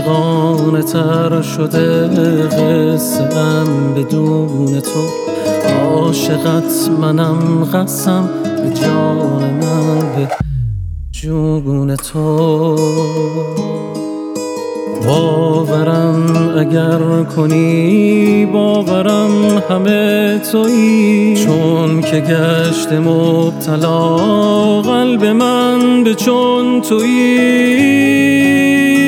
عاشقانه تر شده قصه ام بدون تو. عاشقت منم قسم به جان من به جون تو. باورم اگر کنی باورم همه تویی، چون که گشت مبتلا قلب من به چون تویی.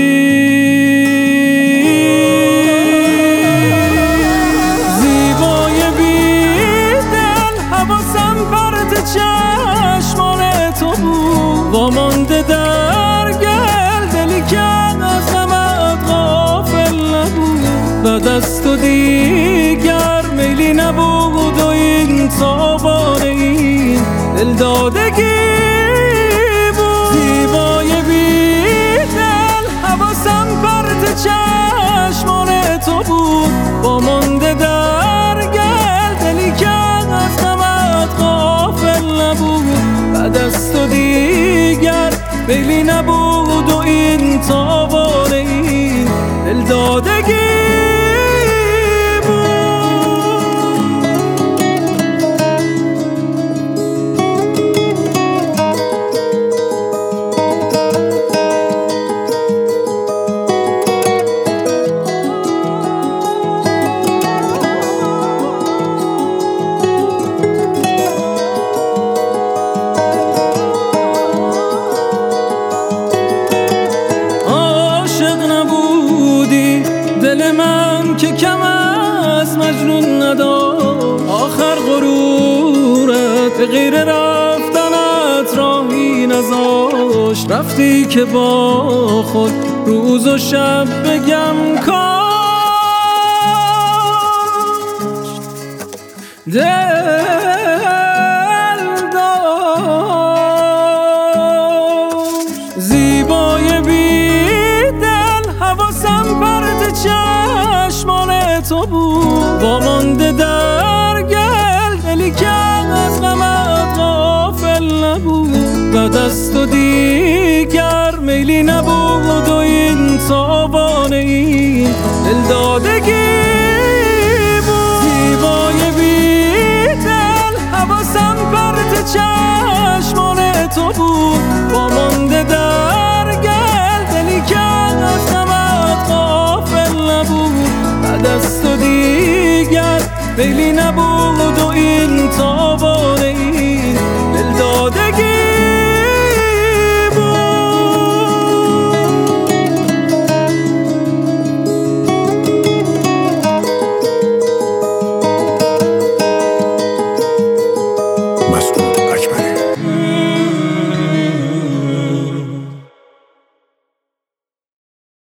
زیبای بیدل حواسم پرت چشمان تو بود، وامانده در گل دلی که از غمت غافل نبود. بعد از تو دیگر میلی نبود و این تابان این دلدادگی بود. زیبای بیدل حواسم پرت چشمان تو بود، وامانده در گل دلی که از غمت غافل نبود. بعد از تو دیگر میلی نبود و این تابان این دلدادگی دل من که کم از مجنون نداشت. آخر غرورت به غیر رفتنت راهی نذاشت. رفتی که با خود روز و شب بگم کاش دل داشت. زیبای بیدل حواسم پرت چشمان تو بود، وامانده در گل دلی که از غمت غافل نبود. بعد از تو دیگر میلی نبود و این تابان این دلدادگی بود. زیبای بیدل حواسم پرت چشمان تو بود، وامانده در گل دلی که از غمت غافل نبود. بعد از تو دیگر میلی نبود